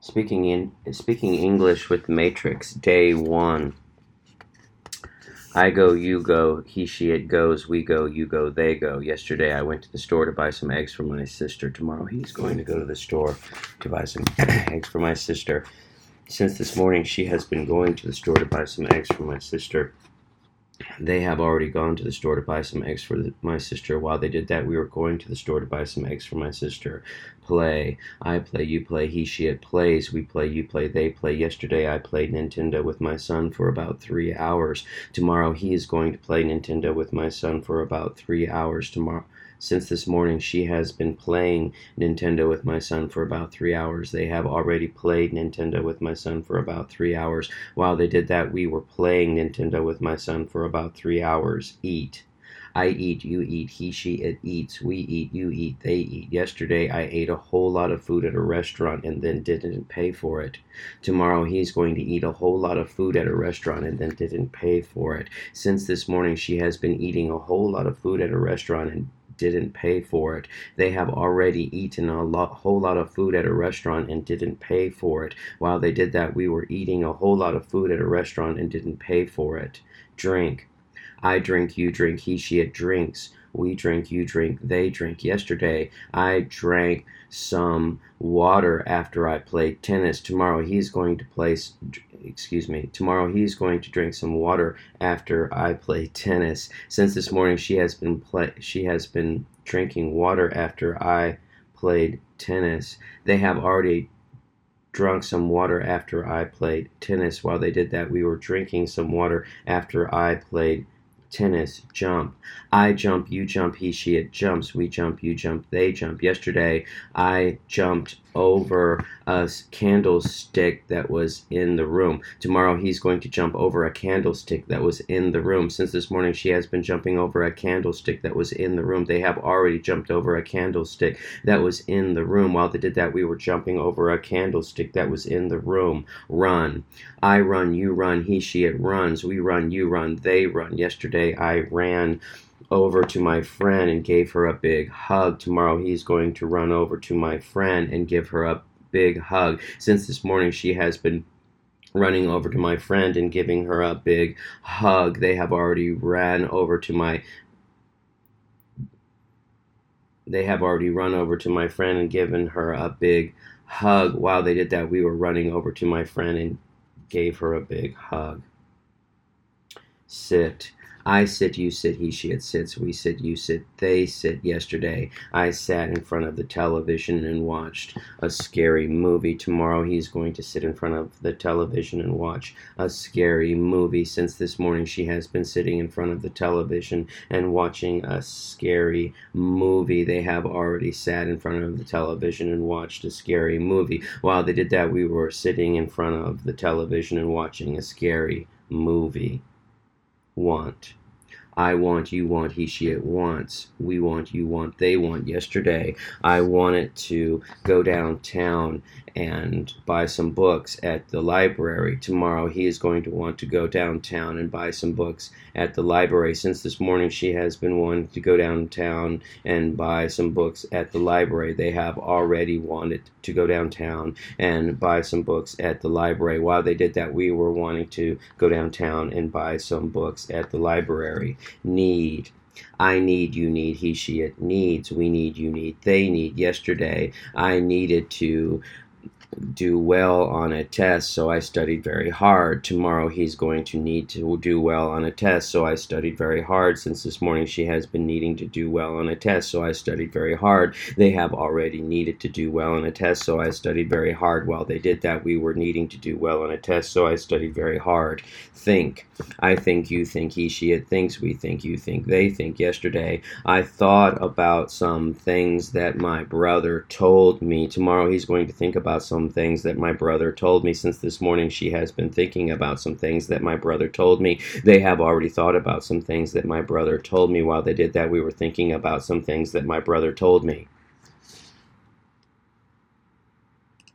Speaking English with Matrix, day 1. I go, you go, he, she, it goes, we go, you go, they go. Yesterday I went to the store to buy some eggs for my sister. Tomorrow he's going to go to the store to buy some eggs for my sister. Since this morning she has been going to the store to buy some eggs for my sister. They have already gone to the store to buy some eggs for my sister. While they did that, we were going to the store to buy some eggs for my sister. Play. I play, you play, he, she, it plays. We play, you play, they play. Yesterday I played Nintendo with my son for about 3 hours. Tomorrow he is going to play Nintendo with my son for about 3 hours tomorrow. Since this morning, she has been playing Nintendo with my son for about 3 hours. They have already played Nintendo with my son for about 3 hours. While they did that, we were playing Nintendo with my son for about 3 hours. Eat. I eat, you eat, he, she, it eats, we eat, you eat, they eat. Yesterday I ate a whole lot of food at a restaurant and then didn't pay for it. Tomorrow he's going to eat a whole lot of food at a restaurant and then didn't pay for it. Since this morning she has been eating a whole lot of food at a restaurant and didn't pay for it. They have already eaten a whole lot of food at a restaurant and didn't pay for it. While they did that, we were eating a whole lot of food at a restaurant and didn't pay for it. Drink. I drink, you drink, he, she, it drinks. We drink, you drink, they drink. Yesterday, I drank some water after I played tennis. Tomorrow he's going to drink some water after I play tennis. Since this morning, she has been drinking water after I played tennis. They have already drunk some water after I played tennis. While they did that, we were drinking some water after I played tennis. Jump. I jump, you jump, he, she, it jumps. We jump, you jump, they jump. Yesterday, I jumped over a candlestick that was in the room. Tomorrow, he's going to jump over a candlestick that was in the room. Since this morning, she has been jumping over a candlestick that was in the room. They have already jumped over a candlestick that was in the room. While they did that, we were jumping over a candlestick that was in the room. Run. I run, you run, he, she, it runs. We run, you run, they run. Yesterday, I ran over to my friend and gave her a big hug. Tomorrow he's going to run over to my friend and give her a big hug. Since this morning she has been running over to my friend and giving her a big hug. They have already run over to my friend and given her a big hug. While they did that, we were running over to my friend and gave her a big hug. Sit. I sit, you sit, he, she, it sits, we sit, you sit, they sit. Yesterday, I sat in front of the television and watched a scary movie. Tomorrow, he's going to sit in front of the television and watch a scary movie. Since this morning, she has been sitting in front of the television and watching a scary movie. They have already sat in front of the television and watched a scary movie. While they did that, we were sitting in front of the television and watching a scary movie. Want. I want, you want, he, she, it wants. We want, you want, they want. Yesterday, I wanted to go downtown and buy some books at the library. Tomorrow, he is going to want to go downtown and buy some books at the library. Since this morning, she has been wanting to go downtown and buy some books at the library. They have already wanted to go downtown and buy some books at the library. While they did that, we were wanting to go downtown and buy some books at the library. Need. I need, you need, he, she, it needs. We need, you need, they need. Yesterday, I needed to do well on a test, so I studied very hard. Tomorrow he's going to need to do well on a test, so I studied very hard. Since this morning she has been needing to do well on a test, so I studied very hard. They have already needed to do well on a test, so I studied very hard. While they did that, we were needing to do well on a test, so I studied very hard. Think. I think, you think, he, she, it thinks, we think, you think, they think. Yesterday, I thought about some things that my brother told me. Tomorrow he's going to think about some things that my brother told me. Since this morning she has been thinking about some things that my brother told me. They have already thought about some things that my brother told me. While they did that, we were thinking about some things that my brother told me.